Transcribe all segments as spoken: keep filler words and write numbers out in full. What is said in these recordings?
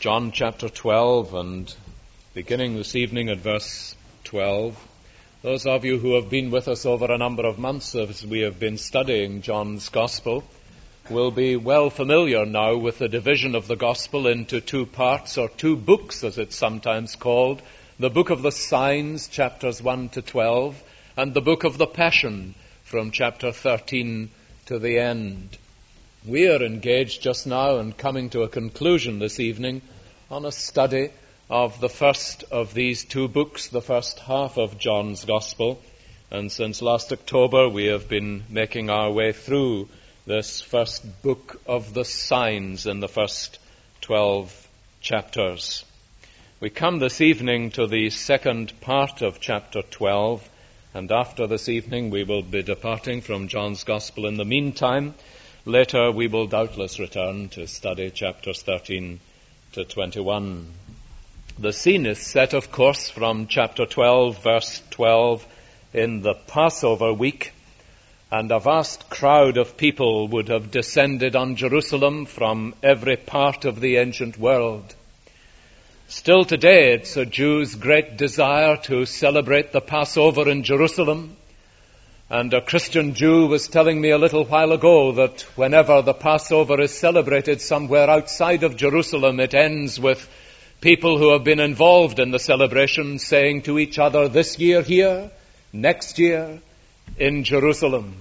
John chapter twelve, and beginning this evening at verse twelve. Those of you who have been with us over a number of months as we have been studying John's Gospel will be well familiar now with the division of the Gospel into two parts, or two books as it's sometimes called: the book of the signs, chapters one to twelve, and the book of the Passion, from chapter thirteen to the end. We are engaged just now and coming to a conclusion this evening on a study of the first of these two books, the first half of John's Gospel. And since last October, we have been making our way through this first book of the signs in the first twelve chapters. We come this evening to the second part of chapter twelve, and after this evening we will be departing from John's Gospel. In the meantime, later we will doubtless return to study chapters thirteen to twenty-one. The scene is set, of course, from chapter twelve, verse twelve, in the Passover week, and a vast crowd of people would have descended on Jerusalem from every part of the ancient world. Still today, it's a Jew's great desire to celebrate the Passover in Jerusalem. And a Christian Jew was telling me a little while ago that whenever the Passover is celebrated somewhere outside of Jerusalem, it ends with people who have been involved in the celebration saying to each other, this year here, next year in Jerusalem.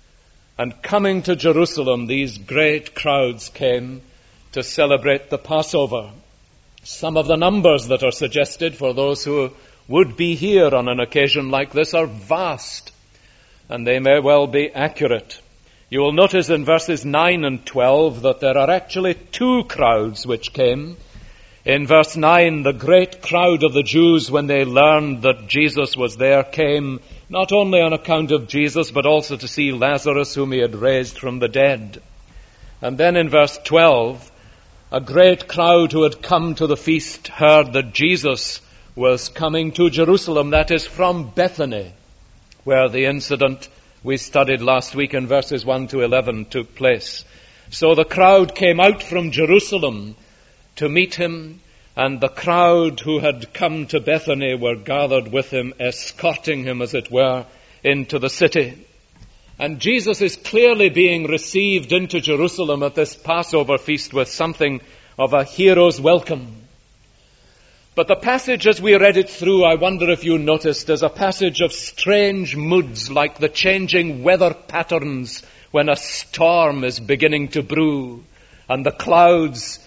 And coming to Jerusalem, these great crowds came to celebrate the Passover. Some of the numbers that are suggested for those who would be here on an occasion like this are vast, and they may well be accurate. You will notice in verses nine and twelve that there are actually two crowds which came. In verse nine, the great crowd of the Jews, when they learned that Jesus was there, came not only on account of Jesus, but also to see Lazarus, whom he had raised from the dead. And then in verse twelve, a great crowd who had come to the feast heard that Jesus was coming to Jerusalem, that is, from Bethany, where the incident we studied last week in verses one to eleven took place. So the crowd came out from Jerusalem to meet him, and the crowd who had come to Bethany were gathered with him, escorting him, as it were, into the city. And Jesus is clearly being received into Jerusalem at this Passover feast with something of a hero's welcome. But the passage, as we read it through, I wonder if you noticed, is a passage of strange moods, like the changing weather patterns when a storm is beginning to brew and the clouds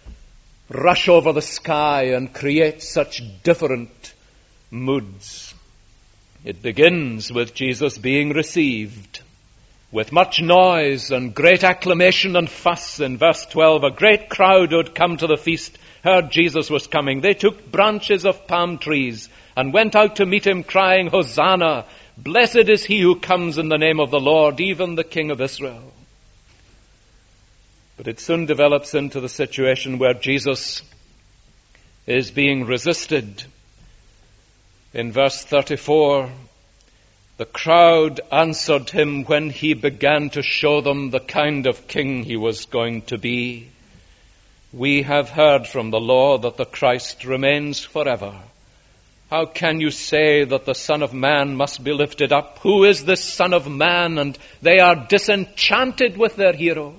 rush over the sky and create such different moods. It begins with Jesus being received with much noise and great acclamation and fuss. In verse twelve, a great crowd who had come to the feast heard Jesus was coming. They took branches of palm trees and went out to meet him, crying, Hosanna! Blessed is he who comes in the name of the Lord, even the King of Israel. But it soon develops into the situation where Jesus is being resisted. In verse thirty-four, the crowd answered him when he began to show them the kind of king he was going to be. We have heard from the law that the Christ remains forever. How can you say that the Son of Man must be lifted up? Who is this Son of Man? And they are disenchanted with their hero.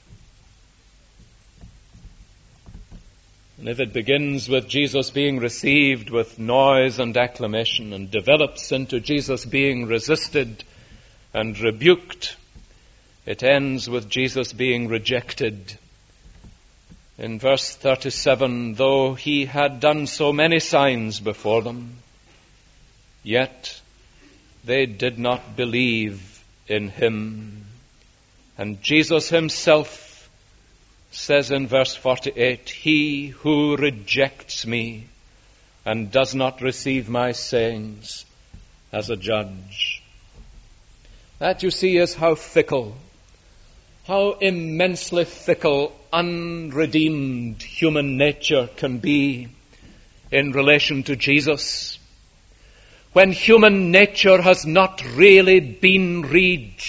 And if it begins with Jesus being received with noise and acclamation and develops into Jesus being resisted and rebuked, it ends with Jesus being rejected. In verse thirty-seven, though he had done so many signs before them, yet they did not believe in him. And Jesus himself says in verse forty-eight, he who rejects me and does not receive my sayings as a judge. That, you see, is how fickle, how immensely fickle, unredeemed human nature can be in relation to Jesus. When human nature has not really been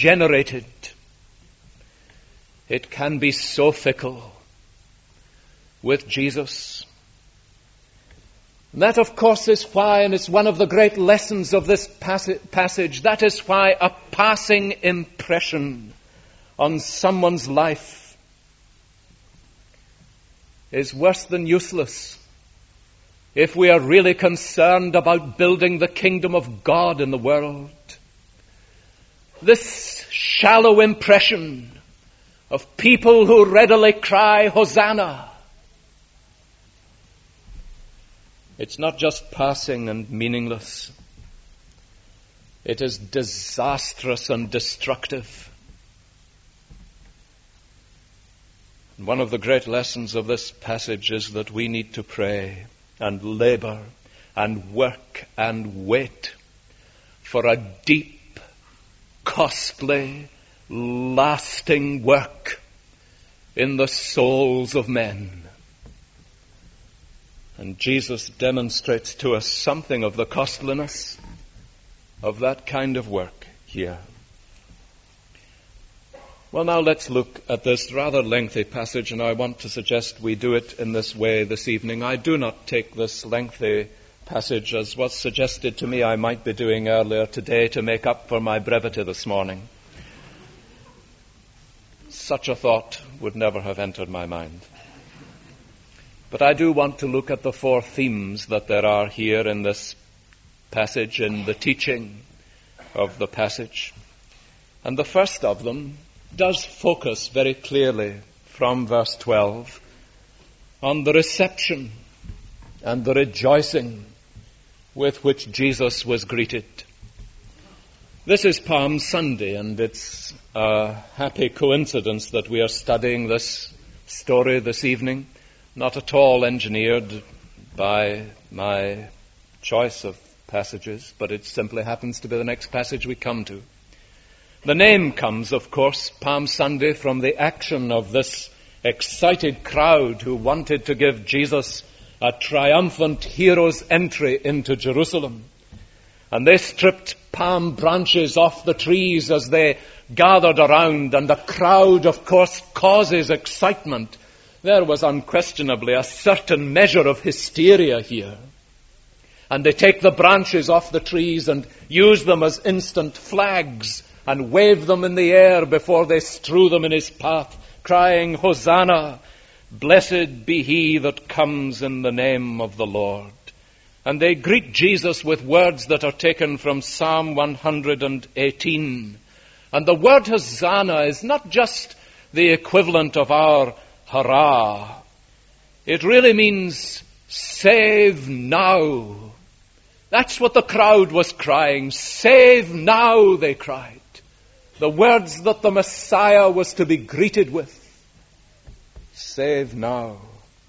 regenerated, it can be so fickle with Jesus. And that, of course, is why, and it's one of the great lessons of this passage, that is why a passing impression on someone's life is worse than useless if we are really concerned about building the kingdom of God in the world. This shallow impression of people who readily cry, Hosanna, it's not just passing and meaningless. It is disastrous and destructive. One of the great lessons of this passage is that we need to pray and labor and work and wait for a deep, costly, lasting work in the souls of men. And Jesus demonstrates to us something of the costliness of that kind of work here. Well, now let's look at this rather lengthy passage, and I want to suggest we do it in this way this evening. I do not take this lengthy passage, as was suggested to me I might be doing earlier today, to make up for my brevity this morning. Such a thought would never have entered my mind. But I do want to look at the four themes that there are here in this passage, in the teaching of the passage. And the first of them does focus very clearly from verse twelve on the reception and the rejoicing with which Jesus was greeted. This is Palm Sunday, and it's a happy coincidence that we are studying this story this evening, not at all engineered by my choice of passages, but it simply happens to be the next passage we come to. The name comes, of course, Palm Sunday, from the action of this excited crowd who wanted to give Jesus a triumphant hero's entry into Jerusalem. And they stripped palm branches off the trees as they gathered around, and the crowd, of course, causes excitement. There was unquestionably a certain measure of hysteria here. And they take the branches off the trees and use them as instant flags and wave them in the air before they strew them in his path, crying, Hosanna, blessed be he that comes in the name of the Lord. And they greet Jesus with words that are taken from Psalm one hundred eighteen. And the word Hosanna is not just the equivalent of our hurrah. It really means save now. That's what the crowd was crying. Save now, they cried. The words that the Messiah was to be greeted with. Save now.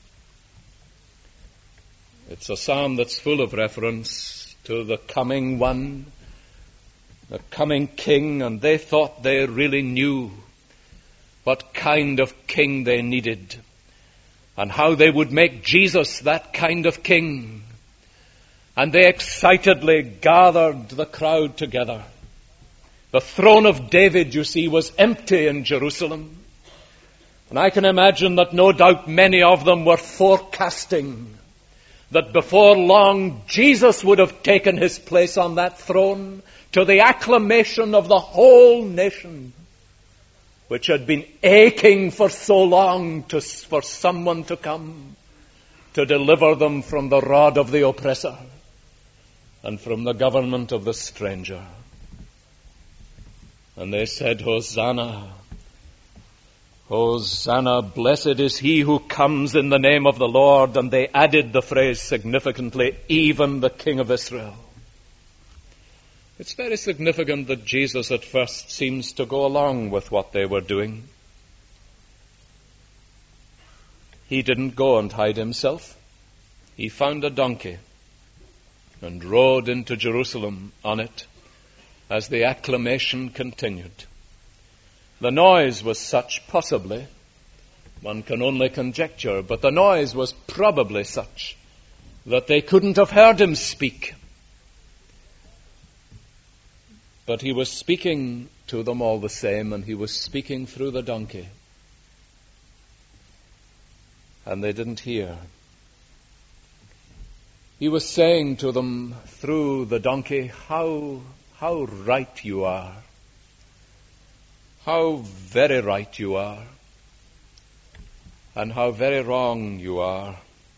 It's a psalm that's full of reference to the coming one, the coming king, and they thought they really knew what kind of king they needed and how they would make Jesus that kind of king. And they excitedly gathered the crowd together. The throne of David, you see, was empty in Jerusalem. And I can imagine that no doubt many of them were forecasting that before long Jesus would have taken his place on that throne to the acclamation of the whole nation, which had been aching for so long to, for someone to come to deliver them from the rod of the oppressor and from the government of the stranger. And they said, Hosanna, Hosanna, blessed is he who comes in the name of the Lord. And they added the phrase significantly, even the King of Israel. It's very significant that Jesus at first seems to go along with what they were doing. He didn't go and hide himself. He found a donkey and rode into Jerusalem on it as the acclamation continued. The noise was such, possibly, one can only conjecture, but the noise was probably such that they couldn't have heard him speak. But he was speaking to them all the same, and he was speaking through the donkey. and they didn't hear. He was saying to them through the donkey, how, how right you are. How very right you are. And how very wrong you are.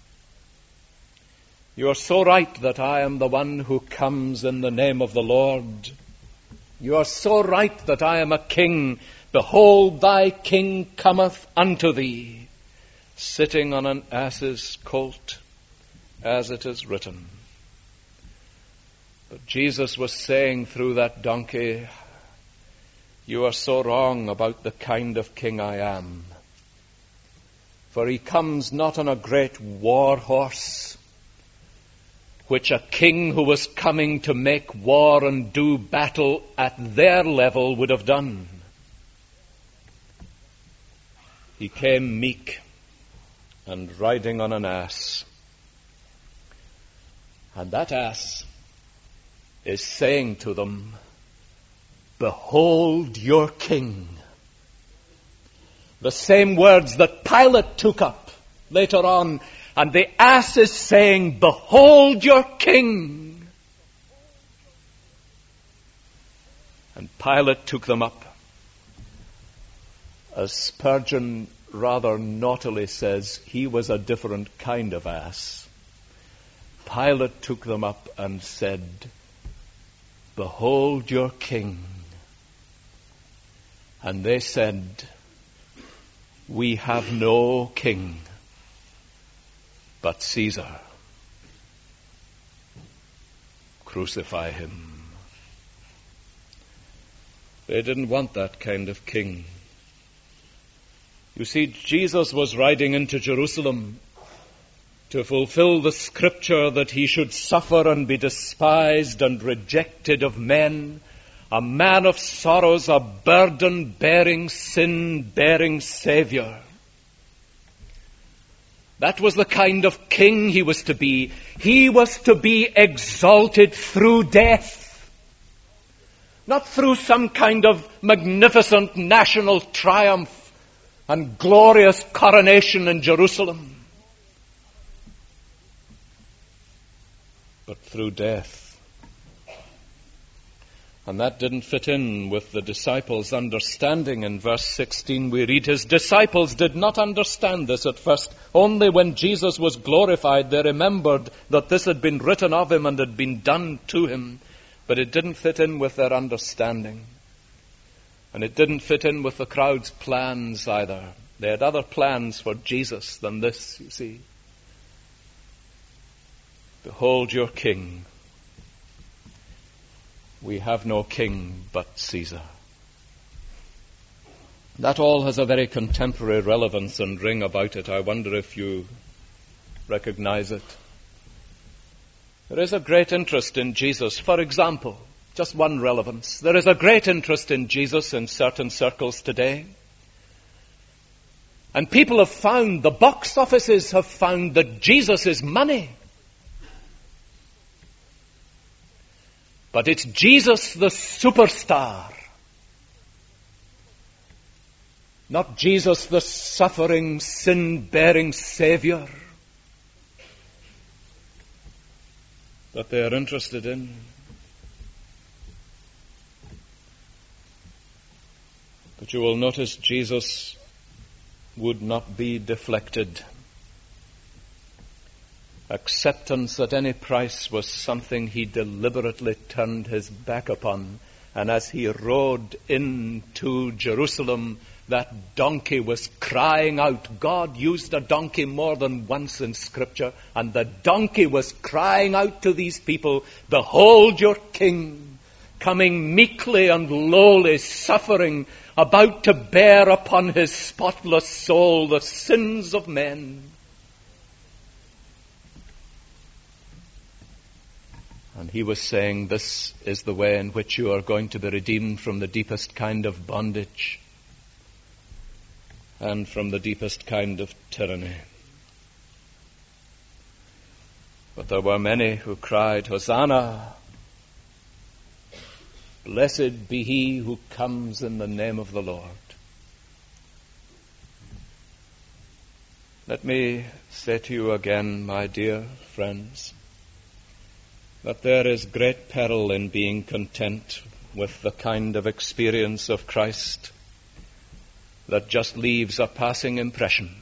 You are so right that I am the one who comes in the name of the Lord. You are so right that I am a king. Behold, thy king cometh unto thee, sitting on an ass's colt, as it is written. But Jesus was saying through that donkey, you are so wrong about the kind of king I am. For he comes not on a great war horse, which a king who was coming to make war and do battle at their level would have done. He came meek and riding on an ass. And that ass is saying to them, behold your king. The same words that Pilate took up later on. And the ass is saying, behold your king. And Pilate took them up. As Spurgeon rather naughtily says, he was a different kind of ass. Pilate took them up and said, behold your king. And they said, we have no king but Caesar. Crucify him. They didn't want that kind of king. You see, Jesus was riding into Jerusalem to fulfill the scripture that he should suffer and be despised and rejected of men, a man of sorrows, a burden-bearing, sin-bearing Savior. That was the kind of king he was to be. He was to be exalted through death, not through some kind of magnificent national triumph and glorious coronation in Jerusalem, but through death. And that didn't fit in with the disciples' understanding. In verse sixteen we read, his disciples did not understand this at first. Only when Jesus was glorified they remembered that this had been written of him and had been done to him. But it didn't fit in with their understanding. And it didn't fit in with the crowd's plans either. They had other plans for Jesus than this, you see. Behold your king. We have no king but Caesar. That all has a very contemporary relevance and ring about it. I wonder if you recognize it. There is a great interest in Jesus. For example, just one relevance. There is a great interest in Jesus in certain circles today. And people have found, the box offices have found that Jesus is money. But it's Jesus the superstar, not Jesus the suffering, sin-bearing Savior, that they are interested in. But you will notice Jesus would not be deflected. Acceptance at any price was something he deliberately turned his back upon. And as he rode into Jerusalem, that donkey was crying out. God used a donkey more than once in Scripture. And the donkey was crying out to these people, behold your king, coming meekly and lowly, suffering, about to bear upon his spotless soul the sins of men. And he was saying, this is the way in which you are going to be redeemed from the deepest kind of bondage and from the deepest kind of tyranny. But there were many who cried, Hosanna! Blessed be he who comes in the name of the Lord. Let me say to you again, my dear friends, that there is great peril in being content with the kind of experience of Christ that just leaves a passing impression.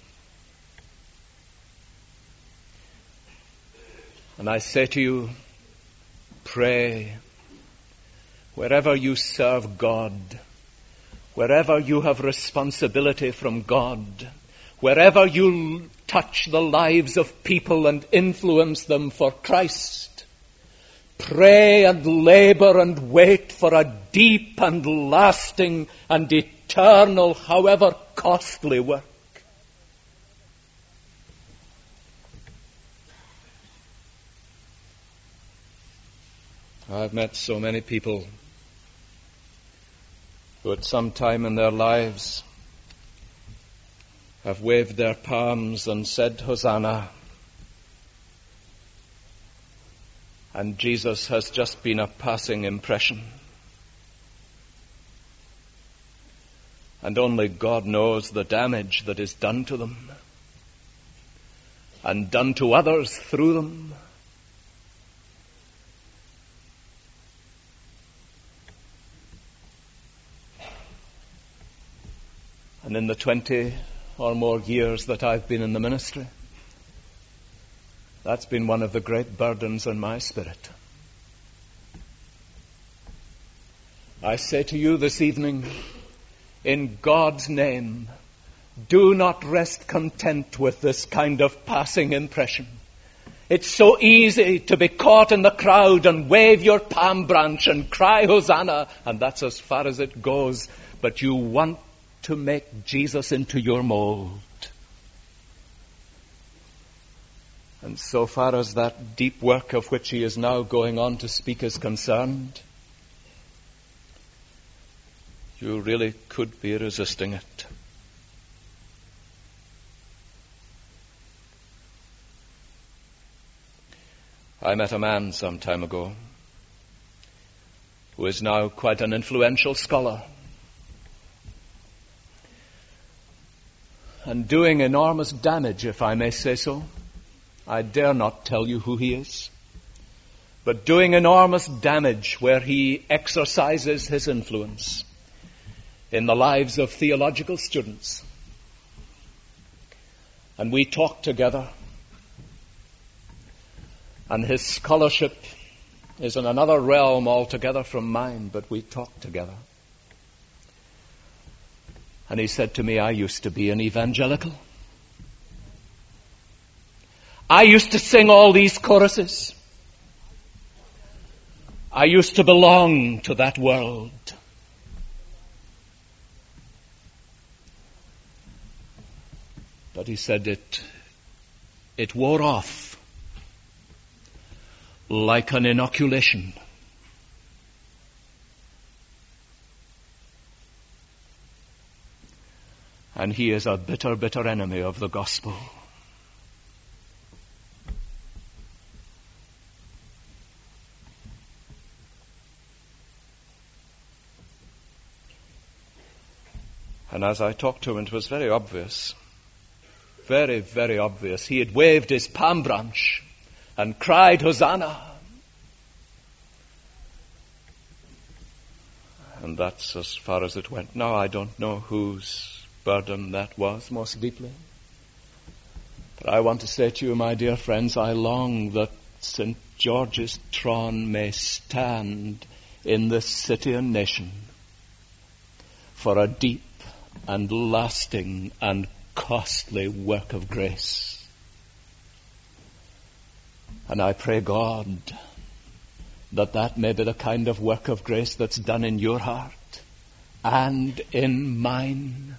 And I say to you, pray, wherever you serve God, wherever you have responsibility from God, wherever you touch the lives of people and influence them for Christ, pray and labor and wait for a deep and lasting and eternal, however costly work. I've met so many people who at some time in their lives have waved their palms and said, Hosanna. And Jesus has just been a passing impression. And only God knows the damage that is done to them and done to others through them. And in the twenty or more years that I've been in the ministry, that's been one of the great burdens on my spirit. I say to you this evening, in God's name, do not rest content with this kind of passing impression. It's so easy to be caught in the crowd and wave your palm branch and cry Hosanna, and that's as far as it goes. But you want to make Jesus into your mold. And so far as that deep work of which he is now going on to speak is concerned, you really could be resisting it. I met a man some time ago who is now quite an influential scholar and doing enormous damage, if I may say so. I dare not tell you who he is, but doing enormous damage where he exercises his influence in the lives of theological students. And we talk together, and his scholarship is in another realm altogether from mine, but we talk together. And he said to me, I used to be an evangelical. I used to sing all these choruses. I used to belong to that world. But he said it, it wore off like an inoculation. And he is a bitter, bitter enemy of the gospel. And as I talked to him, it was very obvious, very, very obvious. He had waved his palm branch and cried, Hosanna. And that's as far as it went. Now I don't know whose burden that was most deeply. But I want to say to you, my dear friends, I long that Saint George's Tron may stand in this city and nation for a deep and lasting and costly work of grace. And I pray God that that may be the kind of work of grace that's done in your heart and in mine.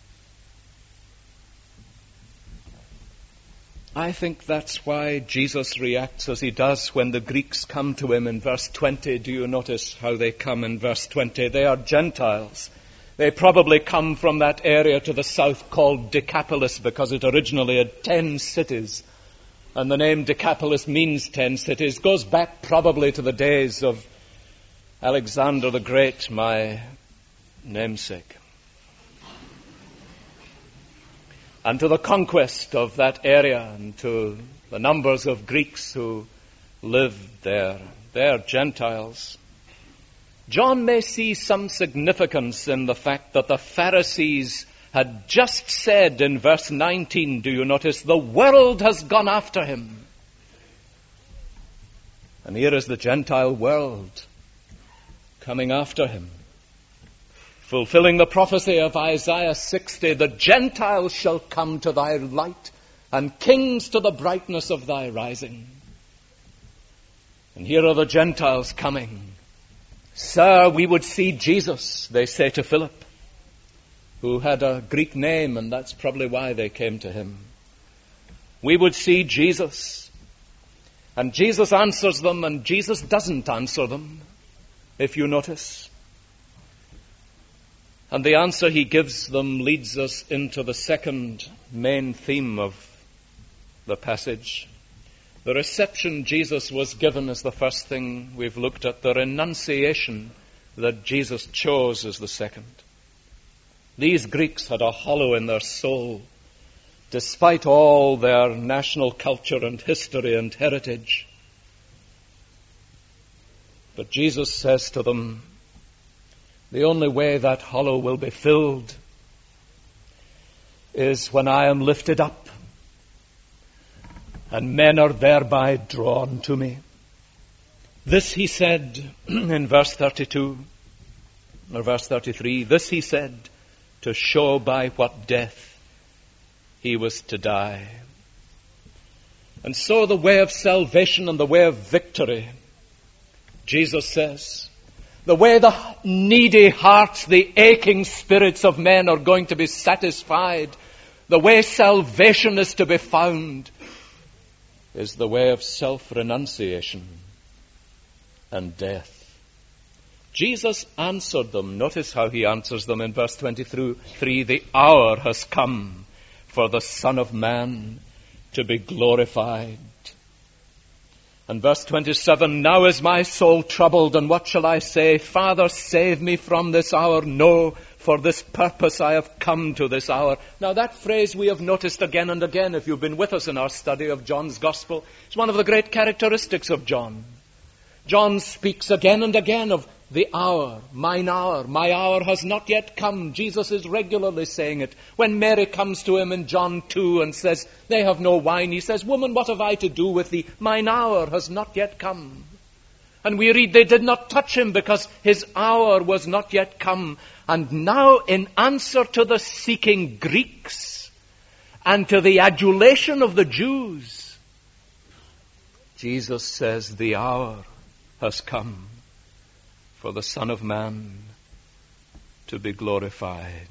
I think that's why Jesus reacts as he does when the Greeks come to him in verse twenty. Do you notice how they come in verse twenty? They are Gentiles. They probably come from that area to the south called Decapolis because it originally had ten cities. And the name Decapolis means ten cities. Goes back probably to the days of Alexander the Great, my namesake. and to the conquest of that area and to the numbers of Greeks who lived there. They're Gentiles. John may see some significance in the fact that the Pharisees had just said in verse nineteen, do you notice, the world has gone after him. And here is the Gentile world coming after him, fulfilling the prophecy of Isaiah sixty, the Gentiles shall come to thy light, and kings to the brightness of thy rising. And here are the Gentiles coming. Sir, we would see Jesus, they say to Philip, who had a Greek name, and that's probably why they came to him. We would see Jesus. And Jesus answers them, and Jesus doesn't answer them, if you notice. And the answer he gives them leads us into the second main theme of the passage. The reception Jesus was given is the first thing we've looked at. The renunciation that Jesus chose is the second. These Greeks had a hollow in their soul, despite all their national culture and history and heritage. But Jesus says to them, the only way that hollow will be filled is when I am lifted up, and men are thereby drawn to me. This he said in verse thirty-two, or verse thirty-three, this he said to show by what death he was to die. And so the way of salvation and the way of victory, Jesus says, the way the needy hearts, the aching spirits of men are going to be satisfied, the way salvation is to be found, is the way of self-renunciation and death. Jesus answered them. Notice how he answers them in verse twenty-three. The hour has come for the Son of Man to be glorified. And verse twenty-seven, now is my soul troubled, and what shall I say? Father, save me from this hour. No, for this purpose I have come to this hour. Now that phrase we have noticed again and again if you've been with us in our study of John's Gospel. It's one of the great characteristics of John. John speaks again and again of the hour, mine hour, my hour has not yet come. Jesus is regularly saying it. When Mary comes to him in John two and says, they have no wine, he says, woman, what have I to do with thee? Mine hour has not yet come. And we read they did not touch him because his hour was not yet come. And now in answer to the seeking Greeks and to the adulation of the Jews, Jesus says the hour has come for the Son of Man to be glorified.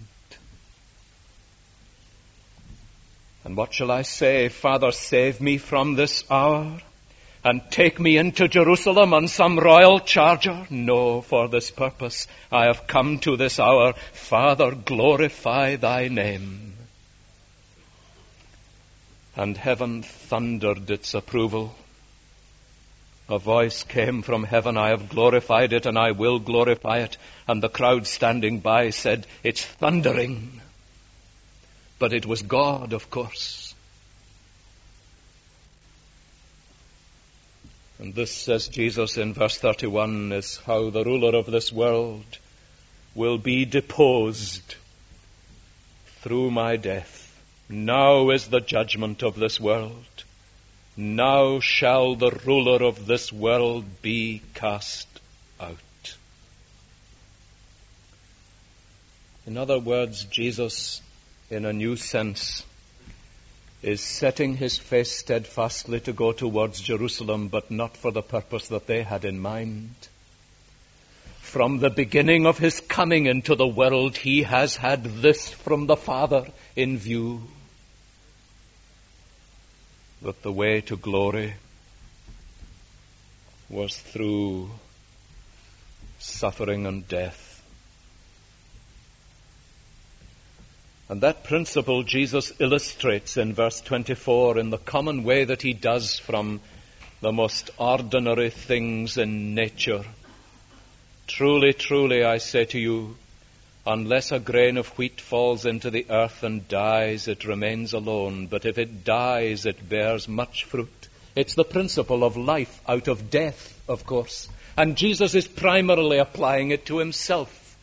And what shall I say? Father, save me from this hour and take me into Jerusalem on some royal charger? No, for this purpose I have come to this hour. Father, glorify thy name. And heaven thundered its approval. A voice came from heaven, I have glorified it and I will glorify it. And the crowd standing by said, it's thundering. But it was God, of course. And this, says Jesus in verse thirty-one, is how the ruler of this world will be deposed through my death. Now is the judgment of this world. Now shall the ruler of this world be cast out. In other words, Jesus, in a new sense, is setting his face steadfastly to go towards Jerusalem, but not for the purpose that they had in mind. From the beginning of his coming into the world, he has had this from the Father in view. That the way to glory was through suffering and death. And that principle Jesus illustrates in verse twenty-four in the common way that he does from the most ordinary things in nature. Truly, truly, I say to you, Unless a grain of wheat falls into the earth and dies, it remains alone. But if it dies, it bears much fruit. It's the principle of life out of death, of course. And Jesus is primarily applying it to himself.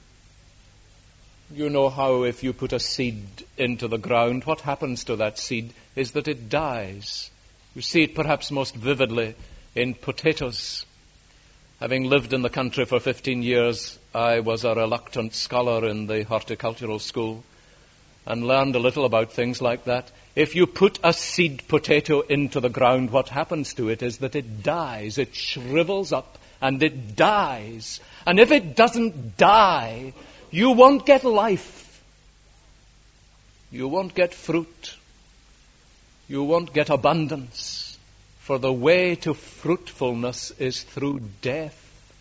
You know how if you put a seed into the ground, what happens to that seed is that it dies. You see it perhaps most vividly in potatoes. Having lived in the country for fifteen years, I was a reluctant scholar in the horticultural school and learned a little about things like that. If you put a seed potato into the ground, what happens to it is that it dies. It shrivels up and it dies. And if it doesn't die, you won't get life. You won't get fruit. You won't get abundance. For the way to fruitfulness is through death.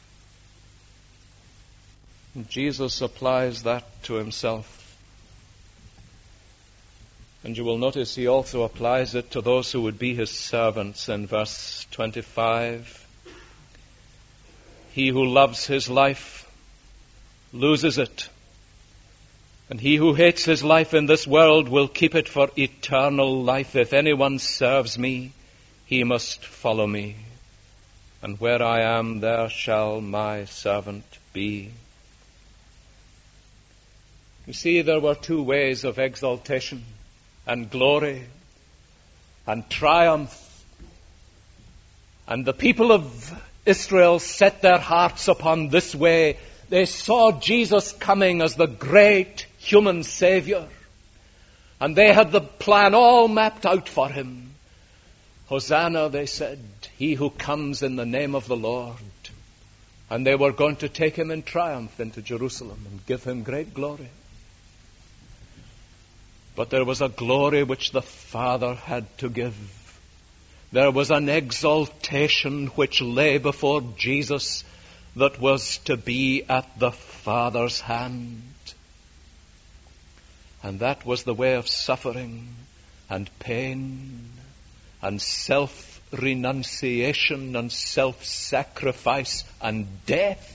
And Jesus applies that to himself. And you will notice he also applies it to those who would be his servants in verse twenty-five. He who loves his life loses it. And he who hates his life in this world will keep it for eternal life. If anyone serves me, he must follow me, and where I am, there shall my servant be. You see, there were two ways of exaltation and glory and triumph. And the people of Israel set their hearts upon this way. They saw Jesus coming as the great human Savior. And they had the plan all mapped out for him. Hosanna, they said, he who comes in the name of the Lord. And they were going to take him in triumph into Jerusalem and give him great glory. But there was a glory which the Father had to give. There was an exaltation which lay before Jesus that was to be at the Father's hand. And that was the way of suffering and pain and self-renunciation and self-sacrifice and death.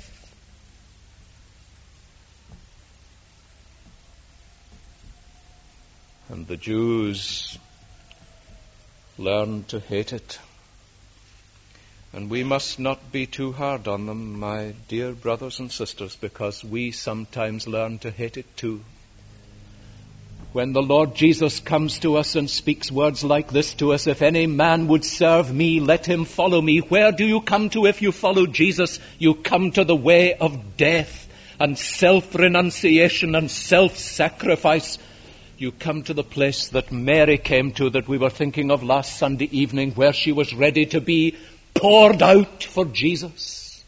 And the Jews learned to hate it. And we must not be too hard on them, my dear brothers and sisters, because we sometimes learn to hate it too. When the Lord Jesus comes to us and speaks words like this to us, if any man would serve me, let him follow me. Where do you come to if you follow Jesus? You come to the way of death and self-renunciation and self-sacrifice. You come to the place that Mary came to, that we were thinking of last Sunday evening, where she was ready to be poured out for Jesus.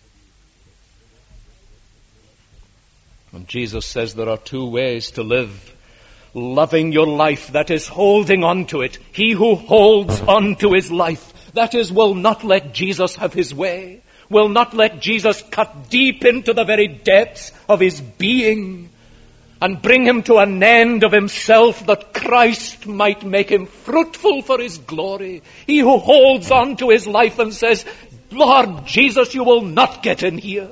And Jesus says there are two ways to live. Loving your life, that is holding on to it. He who holds on to his life, that is, will not let Jesus have his way, will not let Jesus cut deep into the very depths of his being and bring him to an end of himself, that Christ might make him fruitful for his glory. He who holds on to his life and says, Lord Jesus, you will not get in here.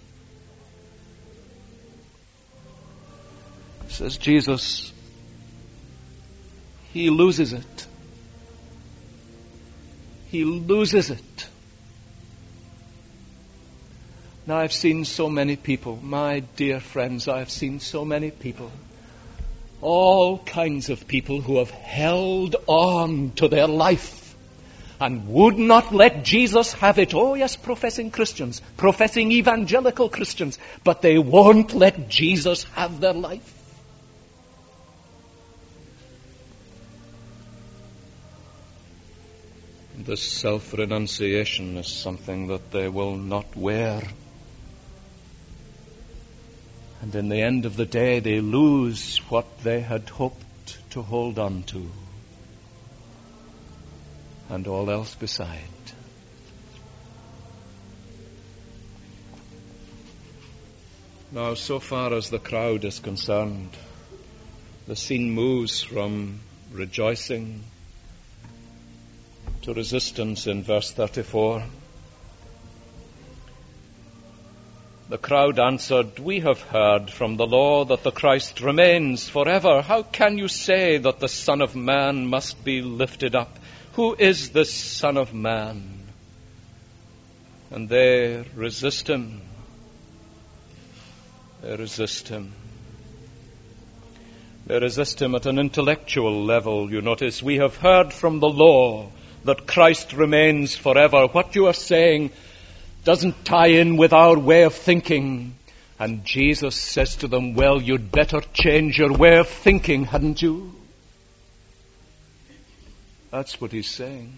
Says Jesus, he loses it. He loses it. Now, I've seen so many people, my dear friends, I've seen so many people, all kinds of people who have held on to their life and would not let Jesus have it. Oh yes, professing Christians, professing evangelical Christians, but they won't let Jesus have their life. This self-renunciation is something that they will not wear. And in the end of the day, they lose what they had hoped to hold on to, and all else beside. Now, so far as the crowd is concerned, the scene moves from rejoicing to resistance in verse thirty-four. The crowd answered, "We have heard from the law that the Christ remains forever. How can you say that the Son of Man must be lifted up? Who is this Son of Man?" And they resist him. They resist him. They resist him at an intellectual level. You notice, "We have heard from the law that Christ remains forever. What you are saying doesn't tie in with our way of thinking." And Jesus says to them, "Well, you'd better change your way of thinking, hadn't you?" That's what he's saying.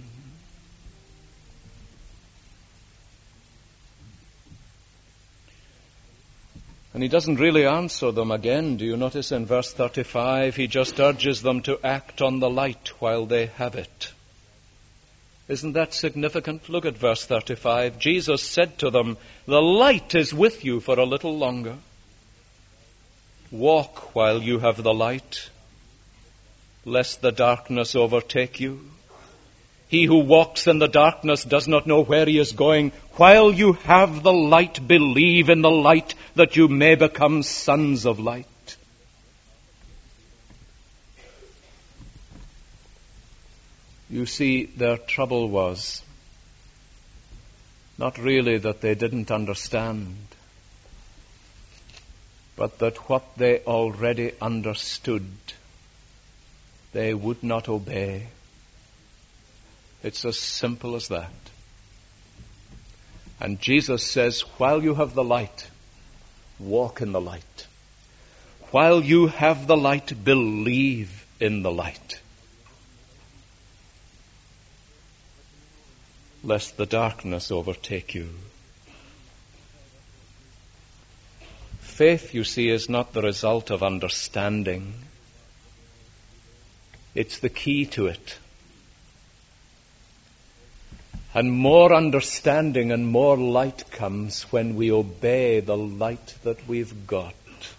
And he doesn't really answer them again. Do you notice in verse thirty-five, he just urges them to act on the light while they have it. Isn't that significant? Look at verse thirty-five. Jesus said to them, "The light is with you for a little longer. Walk while you have the light, lest the darkness overtake you. He who walks in the darkness does not know where he is going. While you have the light, believe in the light, that you may become sons of light." You see, their trouble was not really that they didn't understand, but that what they already understood, they would not obey. It's as simple as that. And Jesus says, while you have the light, walk in the light. While you have the light, believe in the light, lest the darkness overtake you. Faith, you see, is not the result of understanding. It's the key to it. And more understanding and more light comes when we obey the light that we've got.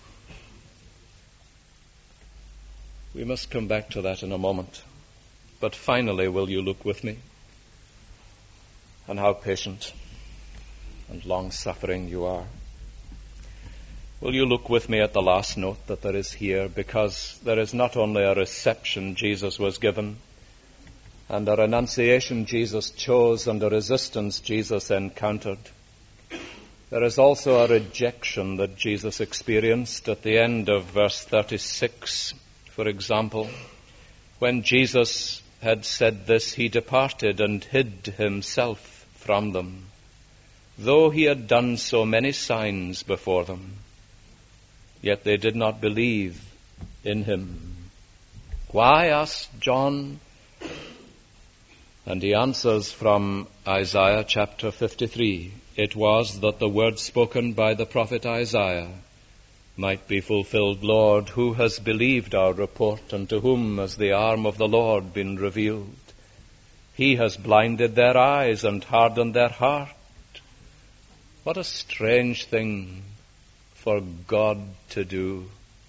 We must come back to that in a moment. But finally, will you look with me? And how patient and long-suffering you are. Will you look with me at the last note that there is here? Because there is not only a reception Jesus was given, and a renunciation Jesus chose, and a resistance Jesus encountered. There is also a rejection that Jesus experienced at the end of verse thirty-six. For example, when Jesus had said this, he departed and hid himself from them, though he had done so many signs before them. Yet they did not believe in him. Why? Asked John. And he answers from Isaiah chapter fifty-three. It was that the word spoken by the prophet Isaiah might be fulfilled. Lord, who has believed our report, and to whom has the arm of the Lord been revealed? He has blinded their eyes and hardened their heart. What a strange thing for God to do.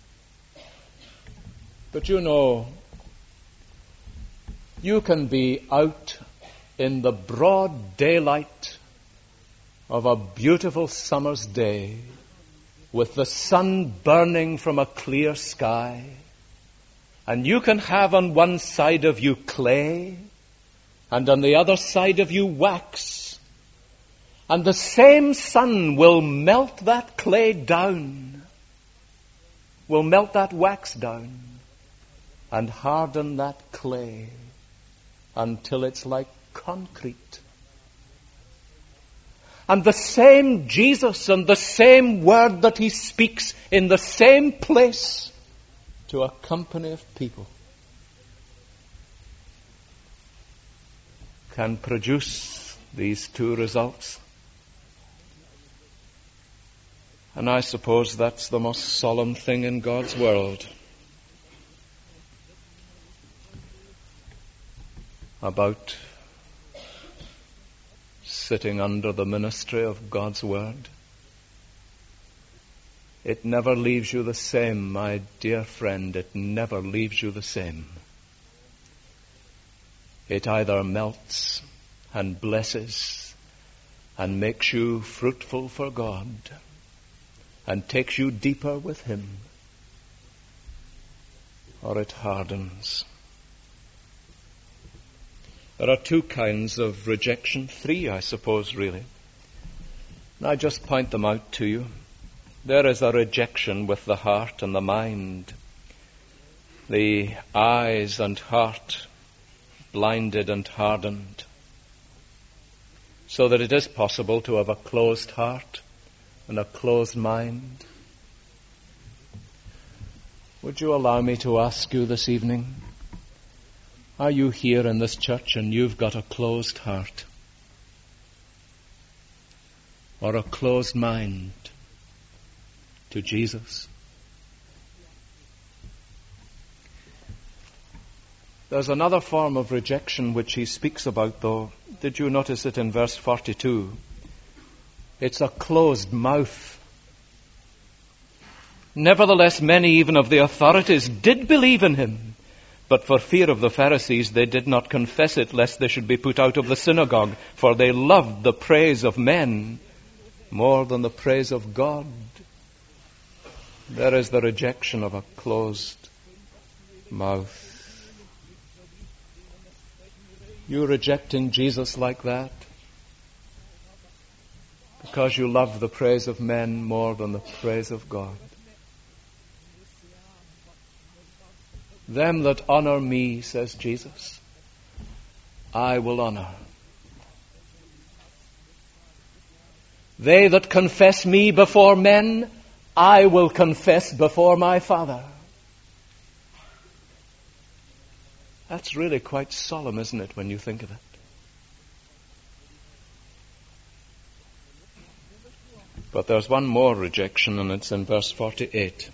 But you know, you can be out in the broad daylight of a beautiful summer's day with the sun burning from a clear sky, and you can have on one side of you clay and on the other side of you wax, and the same sun will melt that clay down, will melt that wax down and harden that clay until it's like concrete. And the same Jesus and the same word that he speaks in the same place to a company of people can produce these two results. And I suppose that's the most solemn thing in God's world about sitting under the ministry of God's word. It never leaves you the same, my dear friend. It never leaves you the same. It either melts and blesses and makes you fruitful for God, and takes you deeper with him, or it hardens. There are two kinds of rejection, three, I suppose, really. And I just point them out to you. There is a rejection with the heart and the mind, the eyes and heart blinded and hardened, so that it is possible to have a closed heart and a closed mind. Would you allow me to ask you this evening, are you here in this church and you've got a closed heart or a closed mind to Jesus? There's another form of rejection which he speaks about, though. Did you notice it in verse forty-two? It's a closed mouth. Nevertheless, many even of the authorities did believe in him, but for fear of the Pharisees they did not confess it, lest they should be put out of the synagogue, for they loved the praise of men more than the praise of God. There is the rejection of a closed mouth. You rejecting Jesus like that because you love the praise of men more than the praise of God. Them that honor me, says Jesus, I will honor. They that confess me before men, I will confess before my Father. That's really quite solemn, isn't it, when you think of it? But there's one more rejection, and it's in verse forty-eight.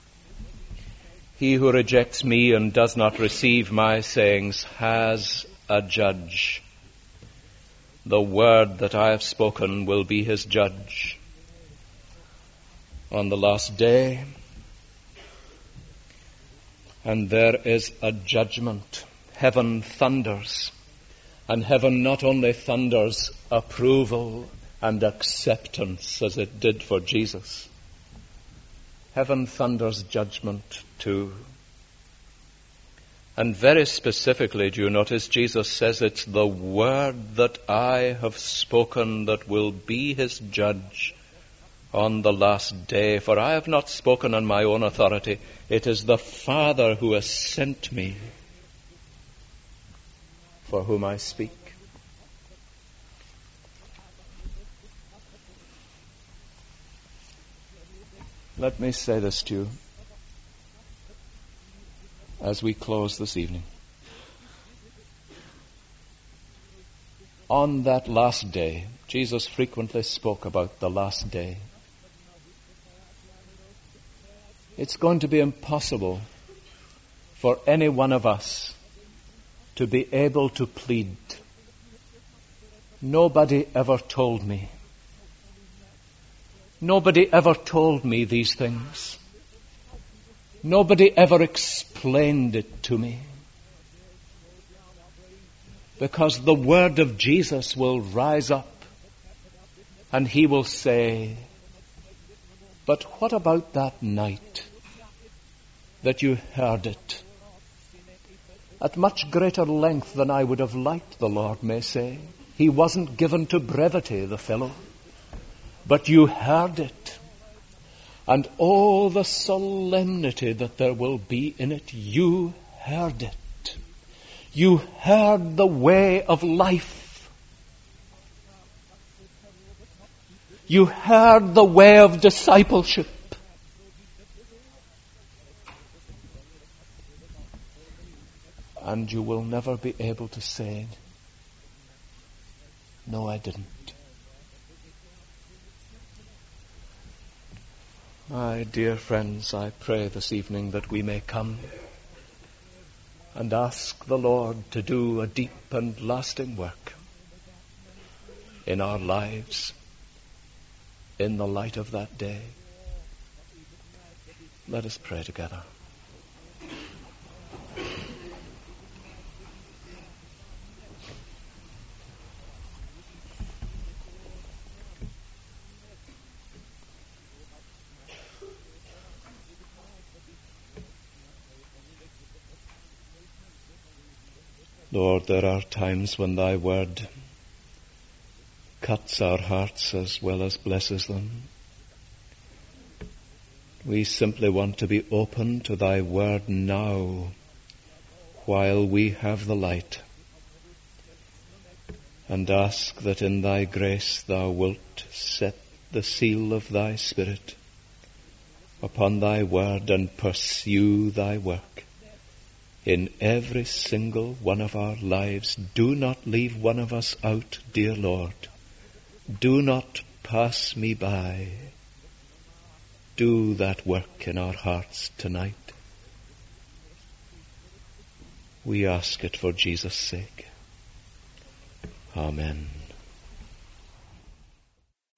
He who rejects me and does not receive my sayings has a judge. The word that I have spoken will be his judge. On the last day, and there is a judgment. Heaven thunders. And heaven not only thunders approval and acceptance as it did for Jesus. Heaven thunders judgment too. And very specifically, do you notice, Jesus says it's the word that I have spoken that will be his judge on the last day. For I have not spoken on my own authority. It is the Father who has sent me, for whom I speak. Let me say this to you as we close this evening. On that last day, Jesus frequently spoke about the last day. It's going to be impossible for any one of us to be able to plead. Nobody ever told me. Nobody ever told me these things. Nobody ever explained it to me. Because the word of Jesus will rise up and he will say, but what about that night that you heard it? At much greater length than I would have liked, the Lord may say. He wasn't given to brevity, the fellow. But you heard it. And oh, the solemnity that there will be in it. You heard it. You heard the way of life. You heard the way of discipleship. And you will never be able to say, no, I didn't. My dear friends, I pray this evening that we may come and ask the Lord to do a deep and lasting work in our lives in the light of that day. Let us pray together. Lord, there are times when thy word cuts our hearts as well as blesses them. We simply want to be open to thy word now, while we have the light, and ask that in thy grace thou wilt set the seal of thy Spirit upon thy word and pursue thy work in every single one of our lives. Do not leave one of us out, dear Lord. Do not pass me by. Do that work in our hearts tonight. We ask it for Jesus' sake. Amen.